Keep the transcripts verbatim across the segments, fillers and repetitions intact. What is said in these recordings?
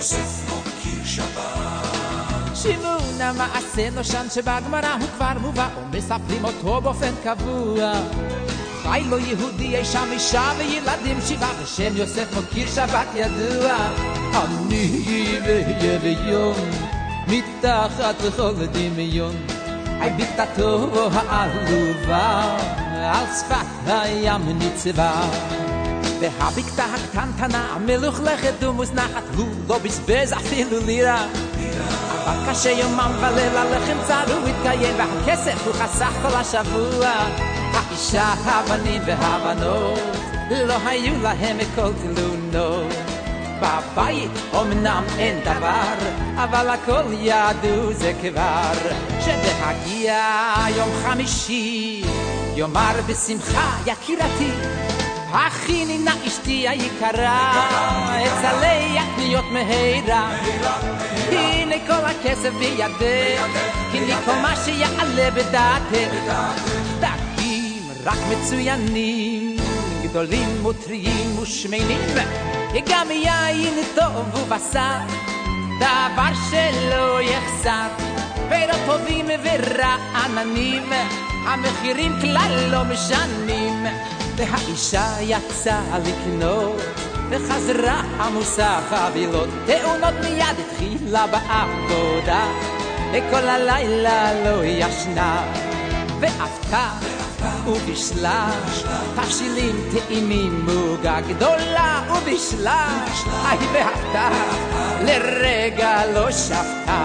יוסף מוקיר שבת. שימונה מעשה נושן שבגמרא הוא כבר מובא, ומספרים אותו באופן קבוע. חי לו יהודי אי שם אישה וילדים שבעה, בשם יוסף מוקיר שבת ידוע. אני ואהיה ביום מתחת לכל דמיון, היי בקתתו העלובה על שפת הים ניצבה. והבקתה הקטנטנה המלוכלכת ומוזנחת, הוא לא בזבז אפילו לירה. אבל קשה יומם וליל הלחם צר הוא התקיים, והכסף הוא חסך כל השבוע. האישה, הבנים והבנות לא היו להם מכל תלונות. בבית אמנם אין דבר, אבל הכל ידעו זה כבר, שבהגיע יום חמישי יאמר בשמחה יקירתי, הכיני נא אשתי היקרה את סלי הקניות מהירה. הנה כל הכסף בידך, הנה כל מה שיעלה בדעתך. דגים רק מצוינים, גדולים וטריים ושמנים, גם יין טוב ובשר, דבר שלא יחסר. פירות טובים ורעננים, המחירים כלל לא משנים. והאישה יצאה לקנות וחזרה עמוסה חבילות, תאונות מיד התחילה בעבודה, כל הלילה לא ישנה. ואפתה ובישלה תבשילים טעימים, עוגה גדולה ובישלה, היי ואפתה לרגע לא שבתה.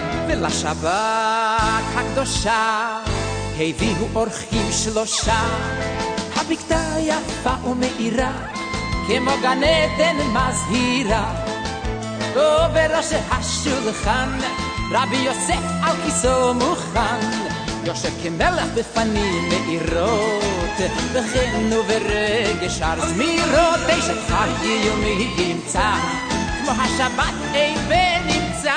ולשבת הקדושה הביאו אורחים שלושה, הבקתה יפה ומאירה כמו גן עדן מזהירה. ובראש השולחן רבי יוסף על כיסו מוכן, יושב כמלך בפנים מאירות, וכן וברגש הר זמירות. אשת חיי ומי ימצא כמו השבת אין ונמצא.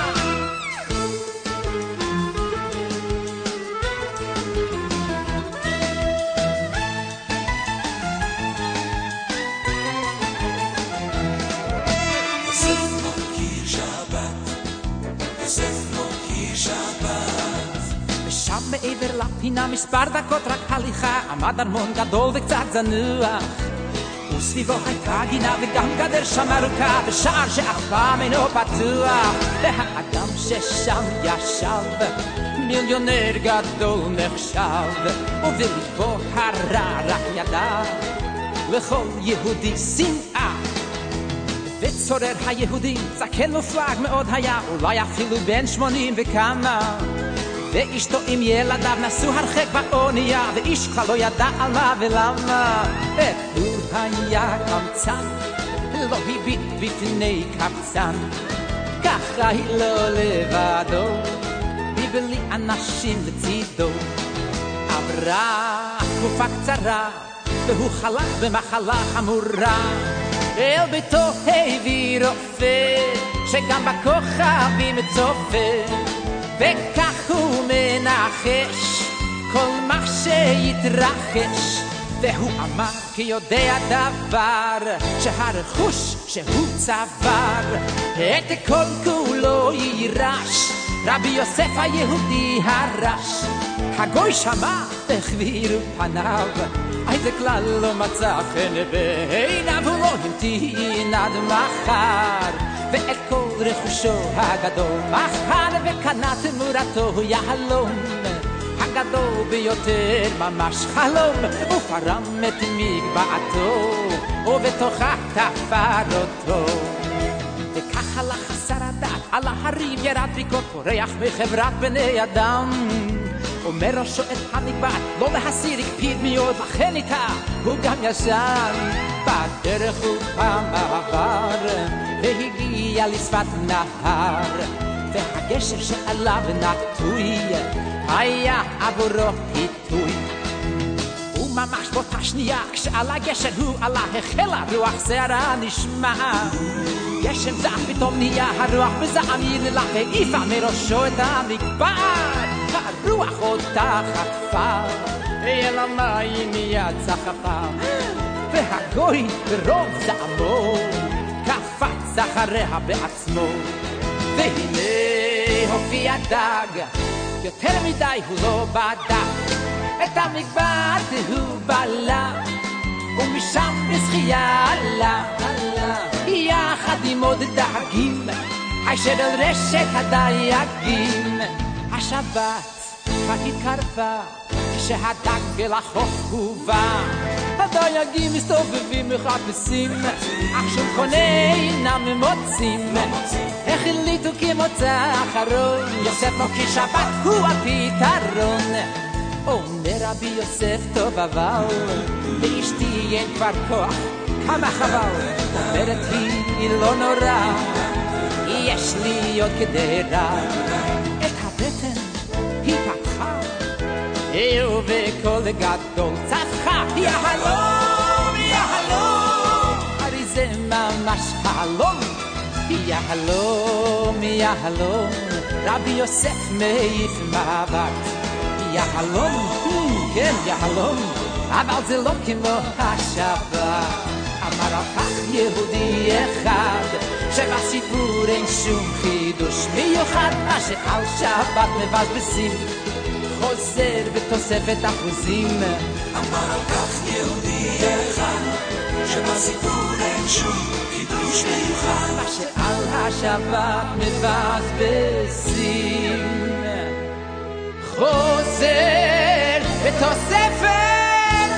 מעבר לפינה מספר דקות רק הליכה, עמד ארמון גדול וקצת זנוח, וסביבו הייתה גינה וגם גדר שם ארוכה, ושער שאף פעם אינו פתוח. והאדם ששם ישב מיליונר גדול נחשב, ובלבו הרע רק ידע לכל יהודי שנאה. וצורר היהודי זקן מופלג מאוד היה, אולי אפילו בן שמונים וכמה, ואשתו עם ילדיו נסעו הרחק באונייה, ואיש כבר לא ידע על מה ולמה. והוא היה קמצן, לא הביט בפני קבצן, ככה היא לא לבדו, מבלי אנשים לצידו. עברה תקופה קצרה והוא חלה במחלה חמורה, אל ביתו הביא רופא שגם בכוכבים צופה, וכך הוא מנחש כל מה שיתרחש. והוא אמר כי יודע דבר, שהרכוש שהוא צבר את כל כולו יירש. רבי יוסף היהודי הרש, הגוי שמע והחבירו פניו, איזה כלל לא מצא חן בעיניו. הוא לא המתין עד מחר, ואת כל רכושו הגדול מכר, וקנה תמורתו יהלום הגדול ביותר, ממש חלום. ופרם את מגבעתו ובתוכה תפר אותו, וכך הלך חסר הדעת על ההרים, ירד ביקות פורח מחברת בני אדם. אומר ראשו את המגבעת לא להסיר, הקפיד מאוד לכן איתה הוא גם ישן. בדרך הוא פעם עבר והגיע לשפת נהר, והגשר שעליו נטוי היה עבורו פיתוי. וממש באותה שנייה כשעל הגשר הוא עלה, החלה רוח שערה נשמע. גשם זעם פתאום נהיה הרוח בזעם יללה, העיפה מראשו את המגבעת. הרוח אותה חטפה אל המים מיד סחפה, והגוי ברוב זעמו כף קפץ אחריה בעצמו, והנה הופיע דג, יותר מדי הוא לא בדק, את המגבעת הוא בלע, ומשם בשחייה עלה, יחד עם עוד דגים, הישר אל רשת הדייגים. השבת כבר התקרבה, כשהדג אל החוף הובא, הדייגים מסתובבים מחפשים, אך שום קונה אינם מוצאים. החליטו כמוצא אחרון, יוסף מוקיר שבת הוא הפתרון. אומר רבי יוסף טוב אבל, לאשתי אין כבר כוח, כמה חבל. אומרת היא לא נורא, יש לי עוד קדרה. את הבטן היא פתחה, ובקול גדול צווחה, יהלום, יהלום, הרי זה ממש חלום. יהלום, יהלום, רבי יוסף מעיף מבט. יהלום, כן יהלום, אבל זה לא כמו השבת. אמר על כך יהודי אחד, שבסיפור אין שום חידוש מיוחד, מה שעל שבת מבזבזים חוזר בתוספת אחוזים. אמר על כך יהודי אחד, שבסיפור אין שום חידוש מיוחד, מה שעל השבת מבזבזים חוזר בתוספת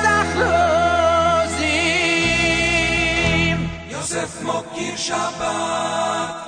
אחוזים. יוסף מוקיר שבת.